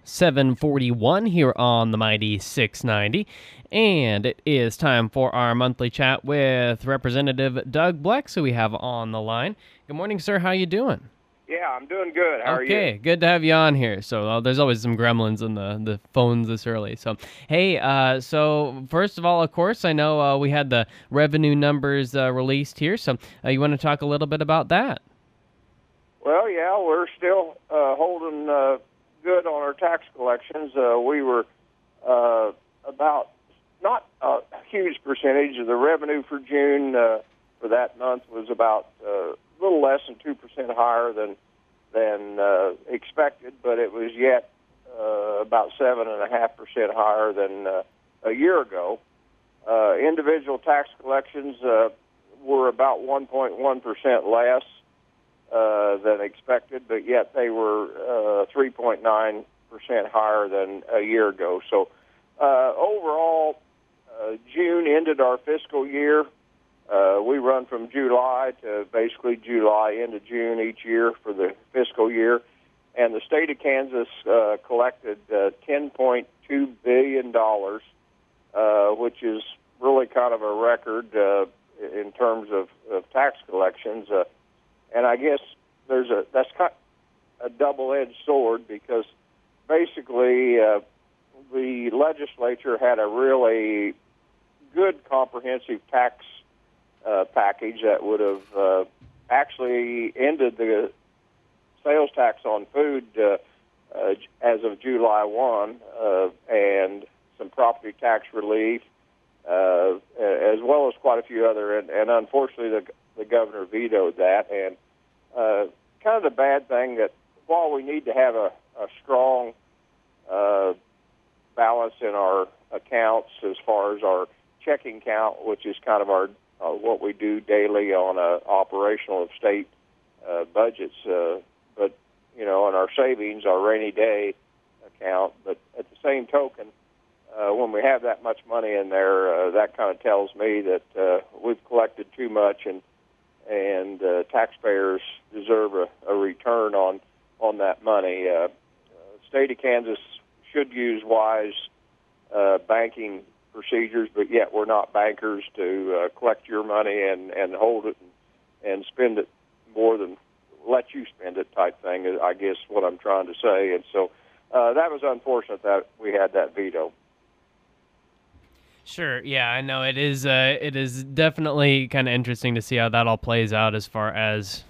741 here on the Mighty 690, and it is time for our monthly chat with Representative Doug Bleck, who we have on the line. Good morning, sir. How you doing? Yeah, I'm doing good. How are you? Okay, good to have you on here. So there's always some gremlins in the phones this early. So, hey, so first of all, of course, I know we had the revenue numbers released here. So you want to talk a little bit about that? Well, yeah, we're still holding good on our tax collections. We were about not a huge percentage of the revenue for June for that month was about a little less than 2% higher than expected, but it was yet about 7.5% higher than a year ago. Individual tax collections were about 1.1% less than expected, but yet they were 3.9% higher than a year ago. So overall, June ended our fiscal year. We run from July to basically July into June each year for the fiscal year. And the state of Kansas collected $10.2 billion, which is really kind of a record in terms of tax collections. And I guess that's kind of a double-edged sword because basically the legislature had a really good comprehensive tax package that would have actually ended the sales tax on food as of July 1 and some property tax relief as well as quite a few other. And unfortunately, the governor vetoed that. And kind of the bad thing that while we need to have a strong balance in our accounts as far as our checking account, which is kind of our what we do daily on operational of state budgets, but you know, on our savings, our rainy day account. But at the same token, when we have that much money in there, that kind of tells me that we've collected too much, and taxpayers deserve a return on that money. State of Kansas should use wise banking procedures, but yet we're not bankers to collect your money and hold it and spend it more than let you spend it type thing, I guess what I'm trying to say. And so that was unfortunate that we had that veto. Sure. Yeah, I know it is. It is definitely kind of interesting to see how that all plays out as far as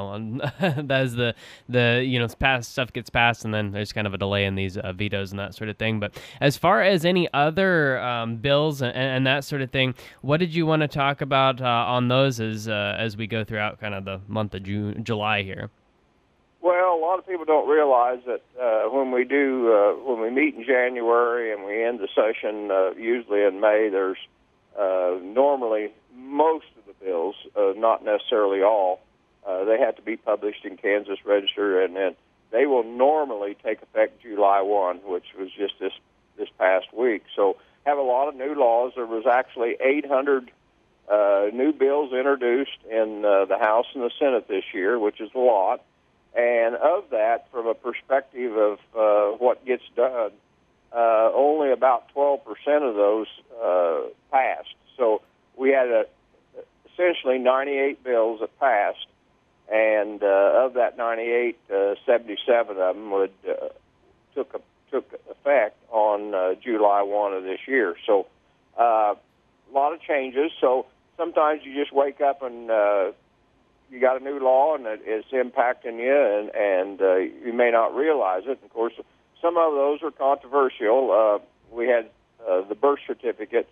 as the past stuff gets passed, and then there's kind of a delay in these vetoes and that sort of thing. But as far as any other bills and that sort of thing, what did you want to talk about on those as we go throughout kind of the month of July here? Well, a lot of people don't realize that when we meet in January and we end the session usually in May, there's normally most of the bills, not necessarily all, they have to be published in Kansas Register, and then they will normally take effect July 1, which was just this past week. So have a lot of new laws. There was actually 800 new bills introduced in the House and the Senate this year, which is a lot. And of that, from a perspective of what gets done, only about 12% of those passed. So we had essentially 98 bills that passed, and of that 98, 77 of them took effect on July 1 of this year. So a lot of changes. So sometimes you just wake up and you got a new law and it's impacting you, and you may not realize it. Of course, some of those are controversial. We had the birth certificate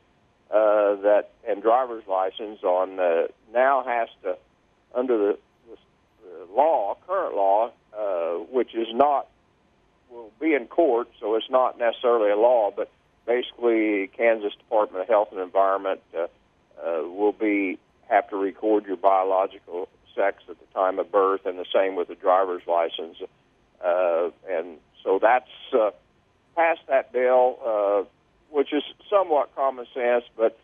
and driver's license on now has to, under the current law, which is not, will be in court, so it's not necessarily a law, but basically Kansas Department of Health and Environment will have to record your biological sex at the time of birth, and the same with the driver's license. And so that's passed that bill, which is somewhat common sense, but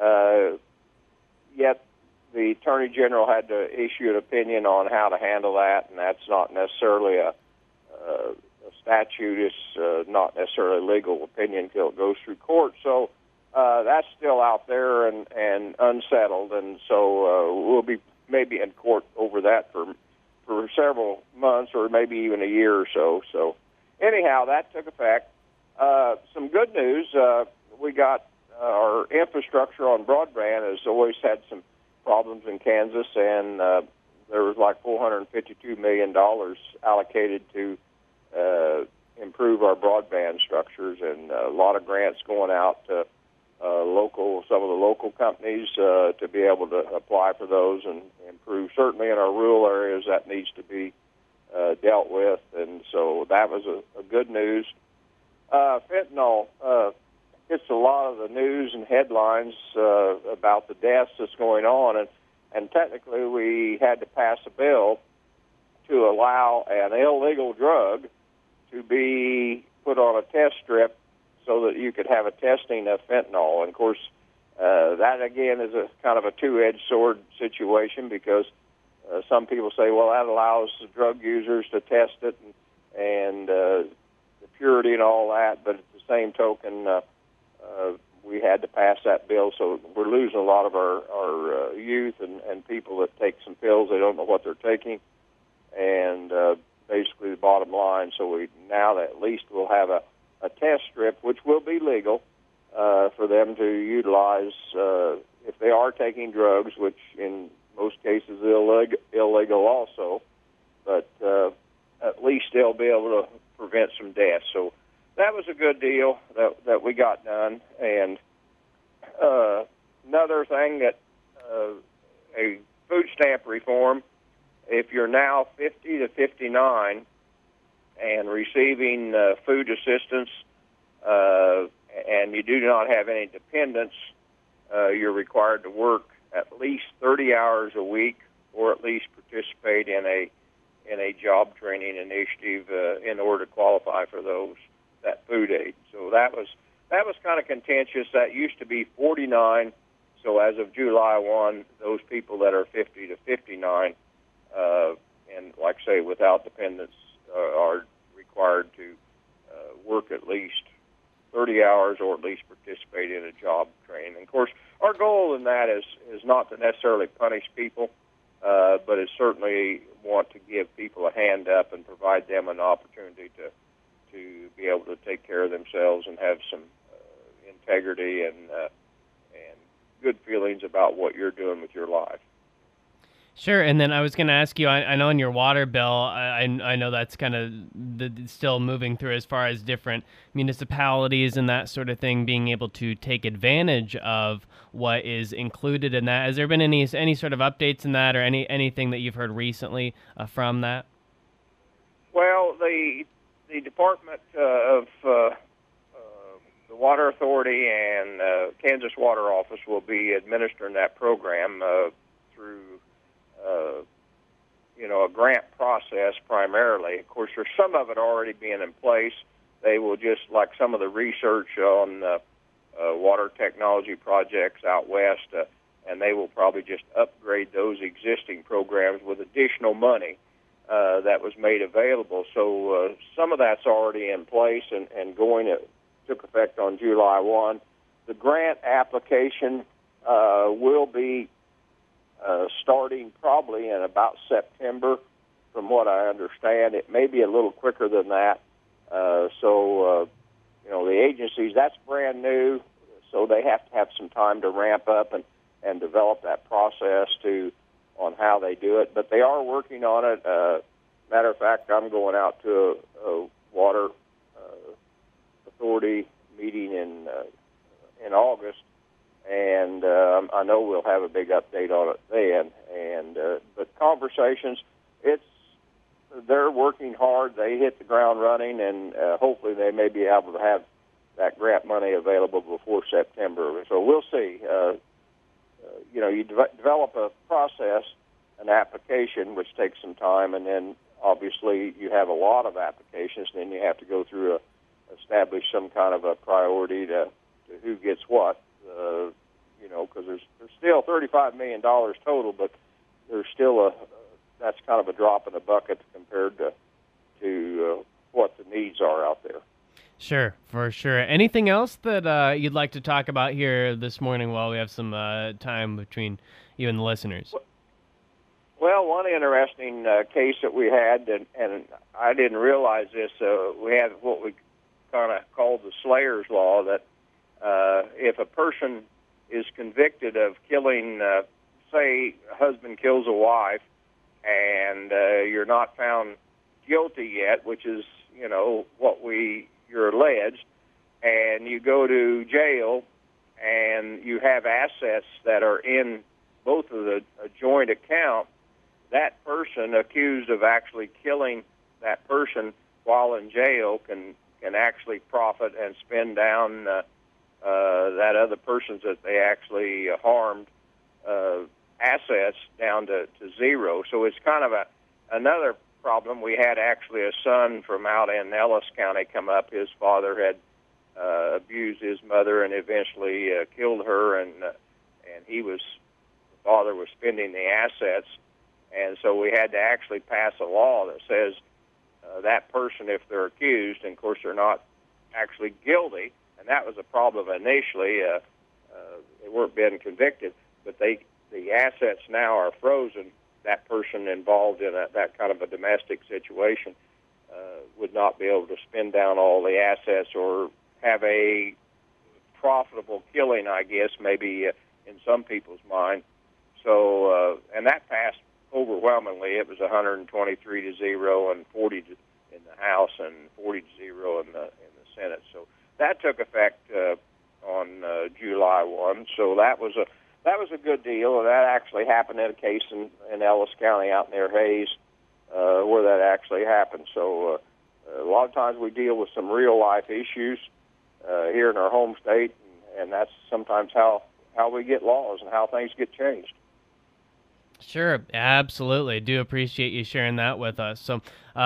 yet the Attorney General had to issue an opinion on how to handle that, and that's not necessarily statute is not necessarily a legal opinion until it goes through court. So that's still out there and unsettled, and so we'll be maybe in court over that for several months or maybe even a year or so. So anyhow, that took effect. Some good news, we got our infrastructure on broadband has always had some problems in Kansas, and there was like $452 million allocated to improve our broadband structures, and a lot of grants going out to some of the local companies to be able to apply for those and improve. Certainly in our rural areas, that needs to be dealt with, and so that was a good news. Fentanyl hits a lot of the news and headlines about the deaths that's going on, and technically we had to pass a bill to allow an illegal drug to be put on a test strip so that you could have a testing of fentanyl. And of course, that again is a kind of a two-edged sword situation, because some people say, well, that allows the drug users to test it and the purity and all that, but at the same token, we had to pass that bill, so we're losing a lot of our youth and people that take some pills. They don't know what they're taking, and basically the bottom line, so we now at least we'll have a test strip, which will be legal for them to utilize if they are taking drugs, which in most cases is illegal also, but at least they'll be able to prevent some deaths. So that was a good deal that we got done. And another thing that a food stamp reform, if you're now 50 to 59 and receiving food assistance and you do not have any dependents, you're required to work at least 30 hours a week or at least participate in a job training initiative in order to qualify for that food aid. So that was kind of contentious. That used to be 49. So as of July 1, those people that are 50 to 59 and, like I say, without dependents are required to work at least 30 hours or at least participate in a job training. And of course, our goal in that is not to necessarily punish people, but is certainly want to give people a hand up and provide them an opportunity to be able to take care of themselves and have some integrity and good feelings about what you're doing with your life. Sure, and then I was going to ask you, I know in your water bill, I know that's kind of still moving through as far as different municipalities and that sort of thing being able to take advantage of what is included in that. Has there been any sort of updates in that, or anything that you've heard recently from that? Well, the Department of the Water Authority and Kansas Water Office will be administering that program through a grant process primarily. Of course, there's some of it already being in place. They will just, like some of the research on water technology projects out west, and they will probably just upgrade those existing programs with additional money that was made available. So some of that's already in place and going. It took effect on July 1. The grant application will be starting probably in about September, from what I understand. It may be a little quicker than that. The agencies, that's brand new, so they have to have some time to ramp up and develop that process on how they do it. But they are working on it. Matter of fact, I'm going out to a water authority meeting in August, and I know we'll have a big update on it then. But conversations, they're working hard. They hit the ground running, and hopefully they may be able to have that grant money available before September. So we'll see. You develop a process, an application, which takes some time, and then obviously you have a lot of applications, and then you have to go through establish some kind of a priority to who gets what. Because there's still $35 million total, but there's still that's kind of a drop in the bucket compared to what the needs are out there. Sure, for sure. Anything else that you'd like to talk about here this morning while we have some time between you and the listeners? Well, one interesting case that we had, and I didn't realize this, we had what we kind of called the Slayer's Law, that if a person is convicted of killing, say, a husband kills a wife, and you're not found guilty yet, which is, what you're alleged, and you go to jail, and you have assets that are in both of a joint account, that person accused of actually killing that person while in jail can actually profit and spend down that other person's that they actually harmed assets down to zero. So it's kind of another problem. We had actually a son from out in Ellis County come up. His father had abused his mother and eventually killed her, and the father was spending the assets, and so we had to actually pass a law that says that person, if they're accused, and of course they're not actually guilty, and that was a problem initially. They weren't being convicted, but the assets now are frozen. That person involved in that kind of a domestic situation would not be able to spend down all the assets or have a profitable killing, I guess, maybe in some people's mind. So, and that passed overwhelmingly. It was 123-0 and 40 in the House and 40-0 in the Senate. So that took effect on July 1. So that was a good deal. That actually happened in a case in Ellis County out near Hayes, where that actually happened. So a lot of times we deal with some real life issues here in our home state, and that's sometimes how we get laws and how things get changed. Sure, absolutely. Do appreciate you sharing that with us. So,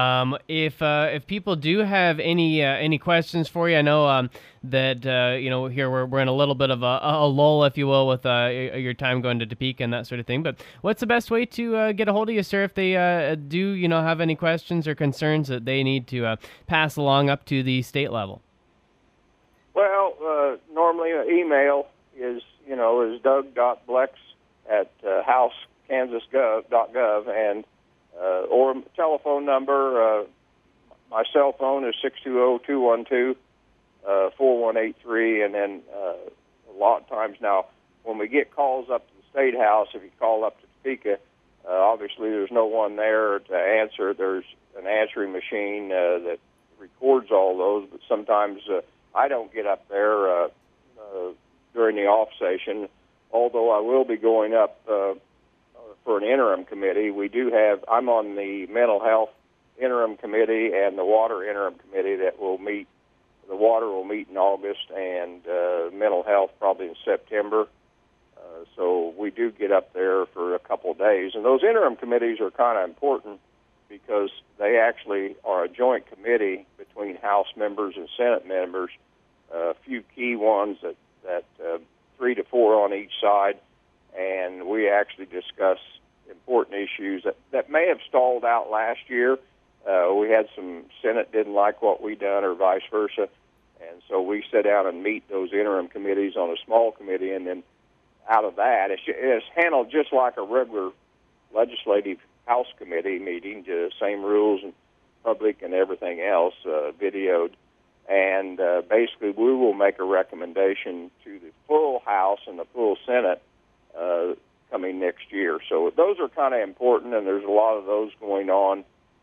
if people do have any questions for you, I know that here we're in a little bit of a lull, if you will, with your time going to Topeka and that sort of thing. But what's the best way to get a hold of you, sir, if they do have any questions or concerns that they need to pass along up to the state level? Well, normally an email is doug.blex@housekansas.gov, and or telephone number. My cell phone is 620-212-4183, and then a lot of times now when we get calls up to the State House, if you call up to Topeka, obviously there's no one there to answer. There's an answering machine that records all those, but sometimes I don't get up there during the off session, although I will be going up for an interim committee. I'm on the mental health interim committee and the water interim committee that will meet. The water will meet in August, and mental health probably in September. So we do get up there for a couple of days. And those interim committees are kind of important because they actually are a joint committee between House members and Senate members, a few key ones that 3 to 4 on each side, and we actually discuss important issues that may have stalled out last year. We had some Senate didn't like what we done or vice versa, and so we sit down and meet those interim committees on a small committee, and then out of that, it's handled just like a regular legislative House committee meeting, the same rules and public and everything else, videoed. And basically, we will make a recommendation to the full House and the full Senate coming next year. So those are kind of important, and there's a lot of those going on,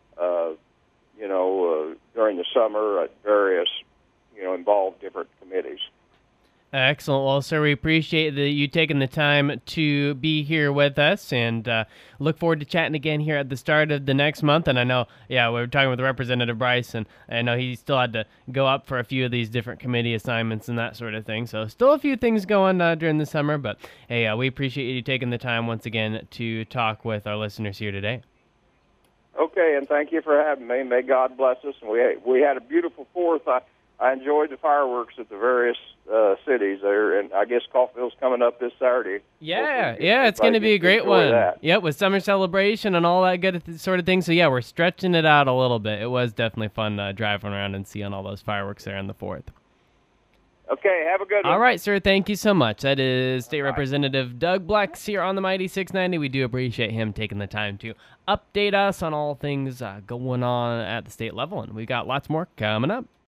during the summer at various, involved different committees. Excellent. Well, sir, we appreciate you taking the time to be here with us, and look forward to chatting again here at the start of the next month. And I know, we were talking with Representative Bryce, and I know he still had to go up for a few of these different committee assignments and that sort of thing. So still a few things going during the summer, but hey, we appreciate you taking the time once again to talk with our listeners here today. Okay, and thank you for having me. May God bless us. And we had a beautiful 4th. I enjoyed the fireworks at the various cities there, and I guess Coffeyville's coming up this Saturday. Yeah, it's going to be a great one. Yep, with summer celebration and all that good sort of thing. So yeah, we're stretching it out a little bit. It was definitely fun driving around and seeing all those fireworks there on the 4th. Okay, have a good one. All right, sir. Thank you so much. That is State Representative Doug Blex here on the Mighty 690. We do appreciate him taking the time to update us on all things going on at the state level, and we got lots more coming up.